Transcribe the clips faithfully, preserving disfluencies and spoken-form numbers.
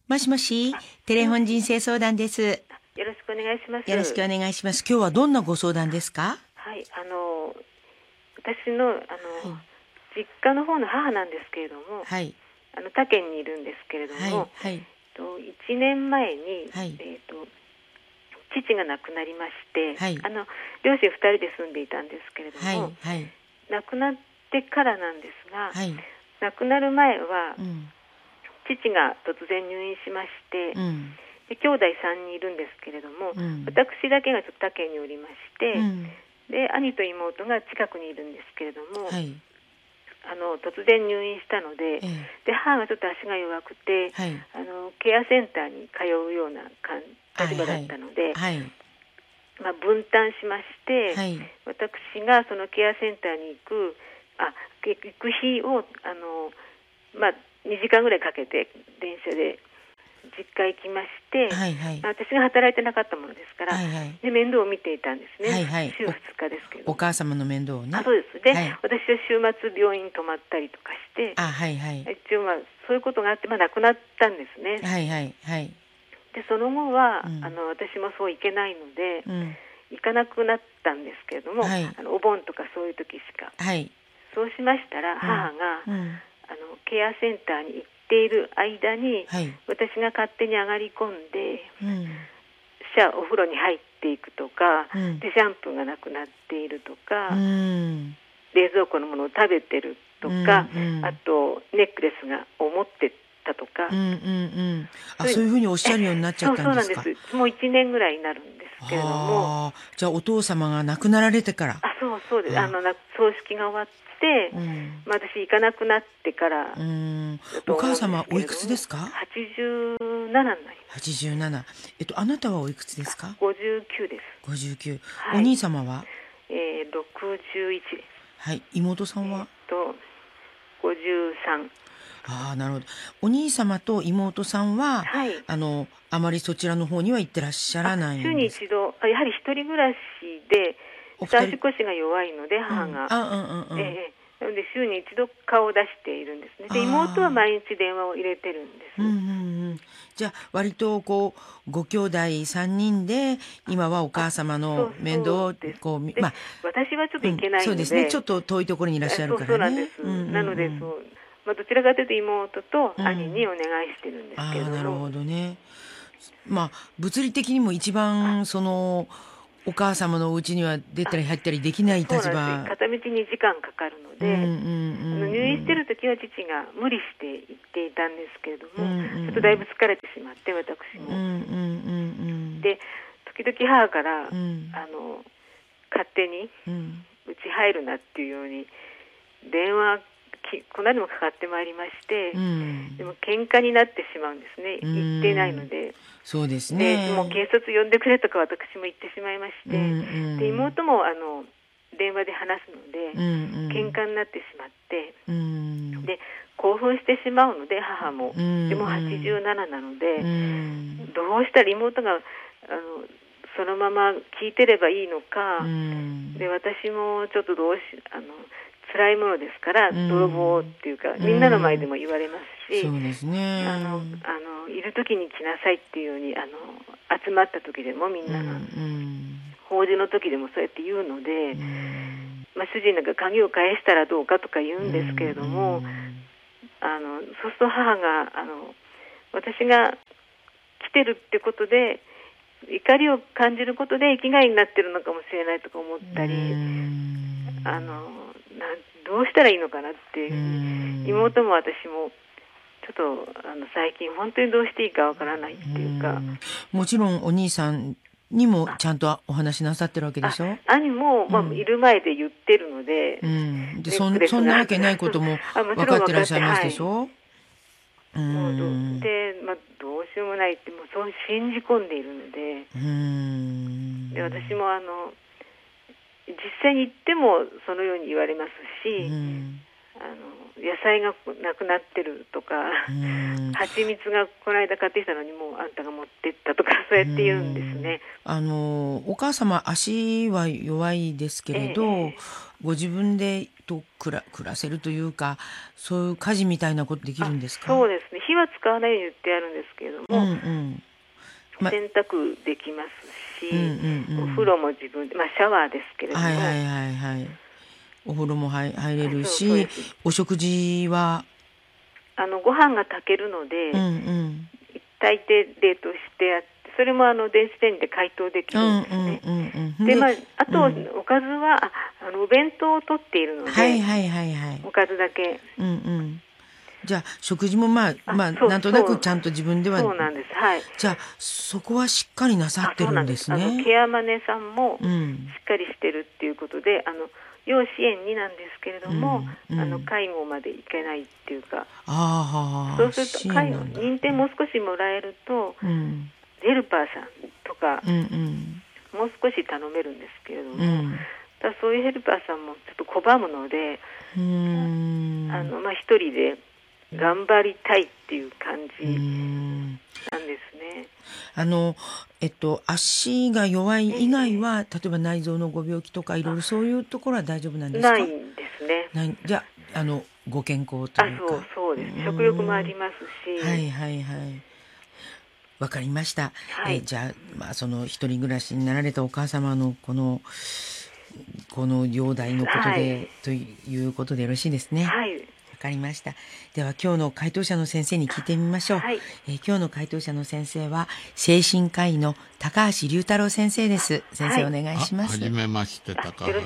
もしもし、テレフォン人生相談です。 よろしくお願いします。 よろしくお願いします。今日はどんなご相談ですか？ はい、あの私のあの、はい、実家の方の母なんですけれども、 はい、 あの他県にいるんですけれども、 はいはい、 といちねんまえに、 はい、 えー、と父が亡くなりまして、 はい、 あの両親ふたりで住んでいたんですけれども、 はいはい、 亡くなってからなんですが、 はい、 亡くなる前は、 うん、 父が突然入院しまして、 うん、 で兄弟さんにんいるんですけれども、 うん、 私だけがちょっと他県におりまして、 うん、 で兄と妹が近くにいるんですけれども、 はい、 あの突然入院したので、 ええ、 で母がちょっと足が弱くて、 はい、 あのケアセンターに通うような立場だったので、 はい、 まあ、分担しまして、 はい、 私がそのケアセンターに行くあ行く日をあの、まあ、にじかんぐらいかけて電車で実家行きまして、 はいはい、 まあ、私が働いてなかったものですから、 はいはい、 で面倒を見ていたんですね、 はいはい、 週ふつかですけど、 お母様の面倒をね。 あ、そうですで、 はい、 私は週末病院に泊まったりとかして、 あ、はいはい、 一応まあそういうことがあって、まあ、亡くなったんですね。 はいはいはい、 でその後は、 うん、 あの私もそう行けないので、 うん、 行かなくなったんですけれども、 はい、 あのお盆とかそういう時しか。 はい、 そうしましたら、母が、 うん、うん、 あのケアセンターに行っている間に、 はい、 私が勝手に上がり込んで、 うん、 シャお風呂に入っていくとか、 うん、 でシャンプーがなくなっているとか、 うん、 冷蔵庫のものを食べてるとか、 うんうん、 あとネックレスがを持ってたとか、 うんうんうん、あ、そういうふうにおっしゃるようになっちゃったんですか？ そうそうなんです。もういちねんぐらいになるんですけれども、 ああ、じゃあお父様が亡くなられてから。 あ、そうそうです。ああのな葬式が終わって、 うん、 まあ、私行かなくなってからうん、 だとお母思うんです様おいくけれども、 つですか？ はちじゅうななになります。 はちじゅうなな。えっとあなたはおいくつですか？ ごじゅうきゅうです。 ごじゅうきゅう。おはい。 兄様は？ えー、ろくじゅういちです。 はい、妹さんえー、 は？ っとごじゅうさん。 ああ、なるほど。お兄様と妹さんははい。 あのあまりそちらの方には行ってらっしゃあ、 らない週にんですか？ 一度、あ、やはり一人暮らしでお二人。 足腰が弱いので、 うん、 母が、 あ、うんうんうん。 えー、なので週に一度顔を出しているんですね。で妹はああ。 毎日電話を入れてるんでうんうんす。 うん。じゃあ割とこうご兄弟さんにんで今はおあ、 母様のそう面倒をそうです。で、 こうみまあ、 私はちょっとうん、 行けないそうですね。ちょので、 っと遠いところにいらっしゃるそうからね。 そうなんです。 うんうんなのうん。 でそう、まあ、どちらかというと妹とうん。 兄にお願いしてるんですけれああ、 ども、 なるほどね。まあ物理的にも一あ、 番そのお母様のお家には出たあ、 り入ったりできないそうなんです。 立場。 片道にじかんかかるのうんうんで、あの入院してうんる時は父が無理して行っていたんですけれどうん。うんも、 うんちょっとだいぶ疲れてしまって私うん。うんも。 うんで時々母からうんうん。 あの勝手にうん。 うち入るなっていうように電話きこんなにもかかってまいりまして、 うん。 でも喧嘩になってしまうんですね。 う言っていないん。 ので。 そうですでもうね。 警察呼んでくれとか私も言ってしまいましうんうて、でん。 妹もあの電話で話すのでうんうん喧嘩になってしまって、 うんで興奮してしまうので母も、 うんうんでもはちじゅうなななので、 うんどうしたら妹があのそのまま聞いてればいいのか、 うんで私もちょっとどうしあの辛いものですからうん泥棒っていうかうみんなの前でんも言われますし、 そうですあのね。 あのいる時に来なさいっていうようにあの集まった時でもみうんんながうん法事の時でもそうやって言うので、 うんまあ、主人なんか鍵を返したらどうかとか言ううんんですけれども、 んあのそうすると母があの私が来てるってことで怒りを感じることで生きがいになってるのかもしれないとか思ったり、あのなんどうしたらいいのかなっていうふうに、妹も私もちょっとあの最近本当にどうしていいかわからないっていうか、 もちろんお兄さんにもちゃんとお話しなさってるわけであしょ？ 兄も、まあ、 うんいる前で言ってるので、 うん、でネそん、 ックレスがそんなわけないこともあもち分かってろん分かって、 らっしゃいますはい、 でしょ？うもうどんで、まあ、どうしようもないってもうそう信じ込んでいるので、 うんで私もあの実際に言ってもそのように言われますうし、 んあの野菜がなくなってるとか、蜂蜜がこの間買ってきたのにもうあんたが持ってったとか、そうやって言うんですね。 あのお母様足は弱いですけれど、ええ、ご自分でと暮ら、暮らせるというか、そういう家事みたいなことできるんですか？ そうですね、火は使わないように言ってあるんですけれども、うんうん、ま、洗濯できますし、うんうんうん、お風呂も自分で、まあ、シャワーですけれども、 はいはいはいはい、お風呂も入れるし、お食事はあのご飯が炊けるので、うんうん、炊いて冷凍してあって、それもあの電子レンジで解凍できるんですね。うんうんうんうん、で、まあ、あと、うん、おかずは あ, あのお弁当を取っているので、はいはいはいはい、おかずだけ、うんうん、 じゃあ食事もまあまあなんとなくちゃんと自分では、 そうなんです、はい、 じゃあそこはしっかりなさってるんですね。 あ、そうなんです。あのケアマネさんもしっかりしてるっていうことで、あの要支援になんですけれども、うんうん、あの介護までいけないっていうか、あ、そうすると介護認定もう少しもらえると、うん、ヘルパーさんとか、うんうん、もう少し頼めるんですけれども、うん、だそういうヘルパーさんもちょっと拒むので、うーん、あのまあ、一人で頑張りたいっていう感じなんですね。 あのえっと足が弱い以外は、えー、例えば内臓のご病気とかいろいろそういうところは大丈夫なんですか？ ないんですね。 ない、じゃあ、あのご健康というか。 あ、そうそうです。食欲もありますし。 はいはいはい。わかりました。はい、えじゃあ、まあ、その一人暮らしになられたお母様のこのこの容体のことで、はい、ということでよろしいですね。はい。わかりました。では今日の回答者の先生に聞いてみましょう。はい、えー、今日の回答者の先生は精神科医の高橋龍太郎先生です。先生、はい、お願いします。 はじめまして、高橋です。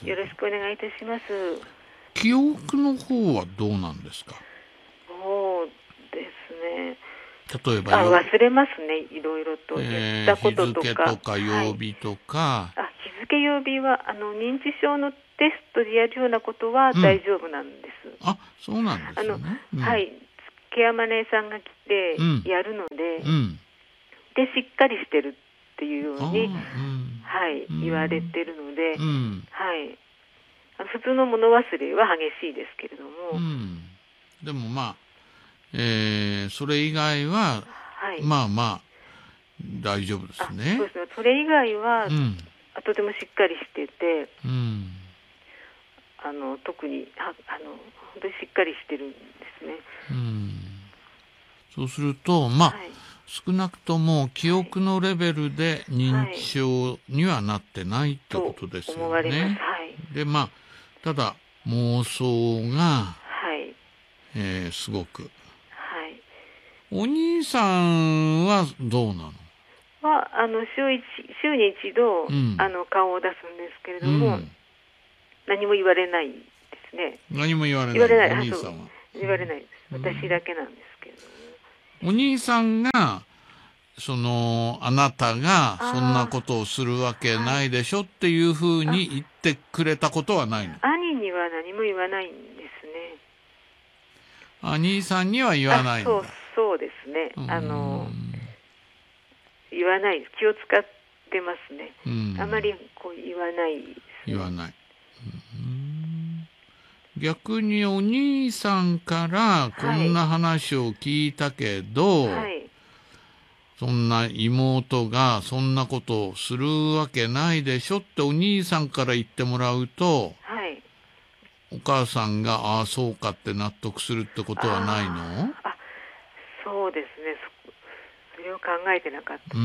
よろしくお願いいたします。 記憶の方はどうなんですか？ そうですね。 例えばあ、忘れますね、いろいろと言ったこととか、 えー、日付とか曜日とか、はい、あ、日付曜日はあの認知症のテストでやるようなことは大丈夫なんです。 うん、あ、そうなんですね。あの、 うん、はい、ケアマネさんが来てやるので、うん、でしっかりしてるっていうように、うん、はい、言われてるので、うん、はい、普通の物忘れは激しいですけれども、うん、 でもまあ、えー、それ以外は、はい、まあまあ大丈夫ですね。 そうですね。それ以外は、うん、とてもしっかりしてて、うん、あの特にああの本当にしっかりしてるんですね。うん、 そうするとまあ、はい、少なくとも記憶のレベルで認知症にはなってないってことですよね。はい、思われます。はい、でまあただ妄想が、はい、えー、すごく。お兄さんはどうなの？ はあの 週, 一週に一度、うん、あの顔を出すんですけれども、うん、何も言われないですね。 何も言われない。 言われない。お兄さんは言われないです。私だけなんですけれども、お兄さんがそのあなたがそんなことをするわけないでしょっていうふうに言ってくれたことはないの？ 兄には何も言わないんですね。 兄さんには言わないんだ。 そうそうですね。あの言わないです。気を使ってますね。あまりこう言わないですね。 言わない。うん、逆にお兄さんからこんな話を聞いたけど、はいはい、そんな妹がそんなことをするわけないでしょってお兄さんから言ってもらうと、はい、お母さんがああそうかって納得するってことはないの？ あ、そうですね。そ, それを考えてなかった。うん。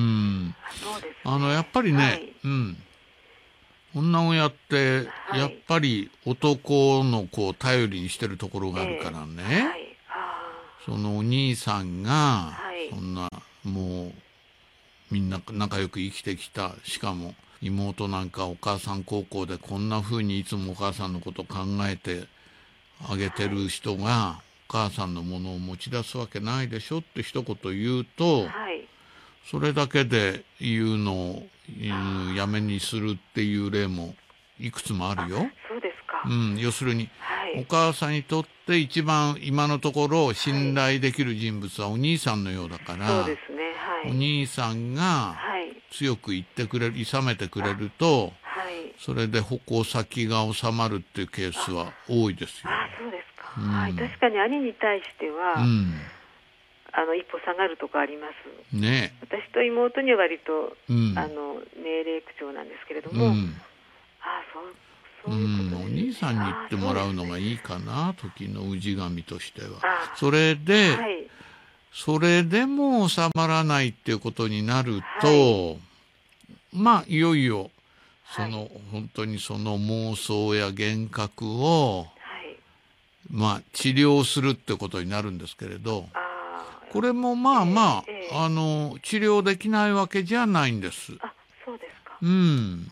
そうですね。 あのやっぱりね、はい、うん。女親ってやっぱり男の子を頼りにしてるところがあるからね。えーはい、そのお兄さんがそんなもうみんな仲良く生きてきた。しかも妹なんかお母さん孝行でこんな風にいつもお母さんのこと考えてあげてる人がお母さんのものを持ち出すわけないでしょって一言言うと、はい、それだけで言うのをやめにするっていう例もいくつもあるよ。 そうですか。 うん、要するに、はい、お母さんにとって一番今のところ信頼できる人物はお兄さんのようだから、はい、そうですね、はい、お兄さんが強く言ってくれる、いさめてくれると、はい、それで矛先が収まるっていうケースは多いですよ。 ああ、そうですか。 うん、はい、確かに兄に対しては、うん、あの一歩下がるとこあります、 ね、 私と妹には割と、うん、あの命令口調なんですけれども、うん、あそうそういうこと、 うん、お兄さんに言ってもらうのがいいかな、時の氏神としては。それで、はい、それでも収まらないっていうことになると、はい、まあいよいよその、はい、本当にその妄想や幻覚を、はい、まあ治療するってことになるんですけれど、これもまあまあ、えーえー、あの治療できないわけじゃないんです。 あ、そうですか。 うん、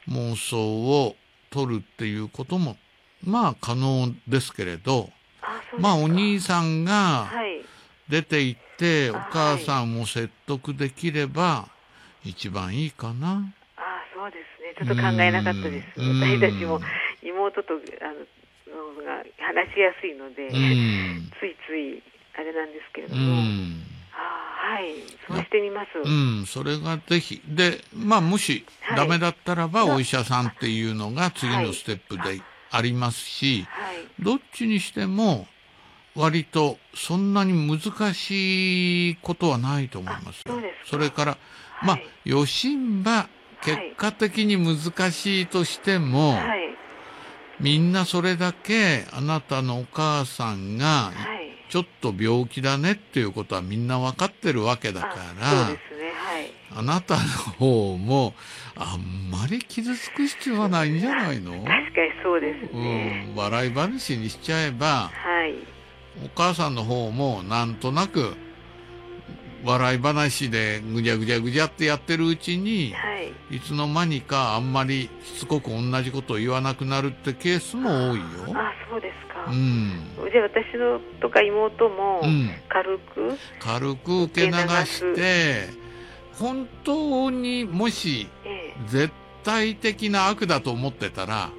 妄想を取るっていうこともまあ可能ですけれど、 あ、そうですか。 まあお兄さんが出て行って、はい、お母さんを説得できれば一番いいかな。 あ、そうですね。ちょっと考えなかったです。私たちも妹とあののが話しやすいので、ついついあれなんですけれども。はい、そうしてみます。 うん、それがぜひ。で、まあ、もしダメだったらば、お医者さんっていうのが次のステップでありますし、はいはい、どっちにしても、割とそんなに難しいことはないと思いますよ。 そうですか。 それから、まあ、はい、余震は結果的に難しいとしても、はい、みんなそれだけあなたのお母さんが、はいちょっと病気だねっていうことはみんな分かってるわけだから、 そうですね、はい、 あなたの方もあんまり傷つく必要はないんじゃないの？ 確かにそうですね、 うん、笑い話にしちゃえば、はい、お母さんの方もなんとなく笑い話でぐじゃぐじゃぐじゃってやってるうちに、はい、いつの間にかあんまりしつこく同じことを言わなくなるってケースも多いよ。 あ、そうですか。 うん、 じゃあ私のとか妹も軽く、うん、 軽く受け流して本当にもし絶対的な悪だと思ってたら、はい、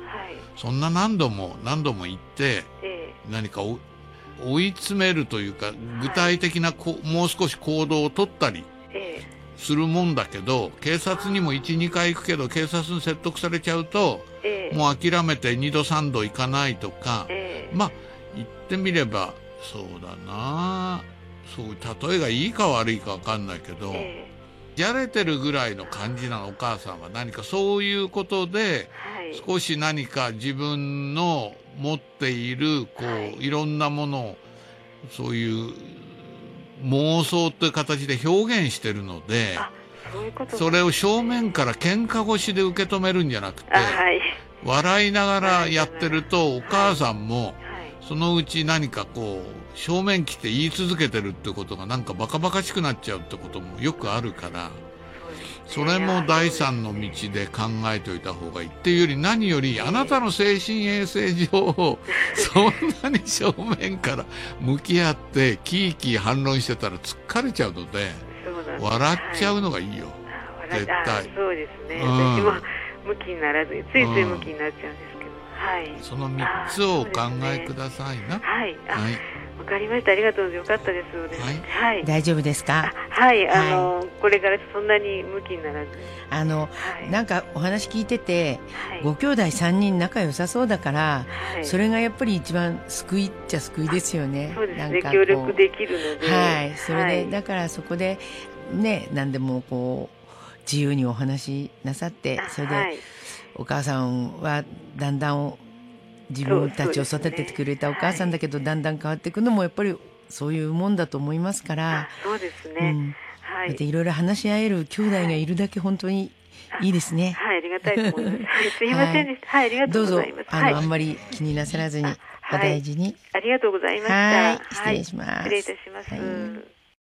そんな何度も何度も言って、ええ、何か追い詰めるというか具体的なこ、はい、もう少し行動を取ったりするもんだけど、警察にもいち、にかい行くけど警察に説得されちゃうと、ええ、もう諦めてにどさんど行かないとか、ええ、まあ言ってみればそうだな、そう例えがいいか悪いか分かんないけど、ええ、じゃれてるぐらいの感じなのお母さんは。何かそういうことで、はい、少し何か自分の持っているこう、はい、いろんなものをそういう妄想という形で表現してるので、 そういうこと、 それを正面から喧嘩腰で受け止めるんじゃなくて、はい、笑いながらやってるとお母さんもそのうち何かこう正面来て言い続けてるってことがなんかバカバカしくなっちゃうってこともよくあるから、それも第三の道で考えておいた方がいいっていうより、何よりあなたの精神衛生上そんなに正面から向き合ってキーキー反論してたら疲れちゃうので、笑っちゃうのがいいよ、絶対。 そうですね、うん、私も向きにならずについつい向きになっちゃうんですけど、うん、はい、 そのみっつをお考えくださいな。 はい、はい、わかりました。ありがとう。よかったです。はい、はい、 大丈夫ですか？ はい、あの、はい、これからそんなに向きにならず、 あの、はい、なんかお話聞いてて、はい、ご兄弟さんにん仲良さそうだから、はい、それがやっぱり一番救いっちゃ救いですよね。 そうですね。協力できるので、 はい、それで、はい、だからそこでね、何でもこう自由にお話しなさって、それで、はい、お母さんはだんだん自分たちを育ててくれたお母さんだけど、だんだん変わっていくのもやっぱりそういうもんだと思いますから。 そうですね、うん、はい、 でいろいろ話し合える兄弟がいるだけ本当にいいですね。 はい、ありがたいと思います。はい、すいませんでした。はい、はい、ありがとうございます。 どうぞ、あの、はい、あんまり気になさらずにお大事に。 ありがとうございました。 はい、失礼します。 失礼いたします。はい。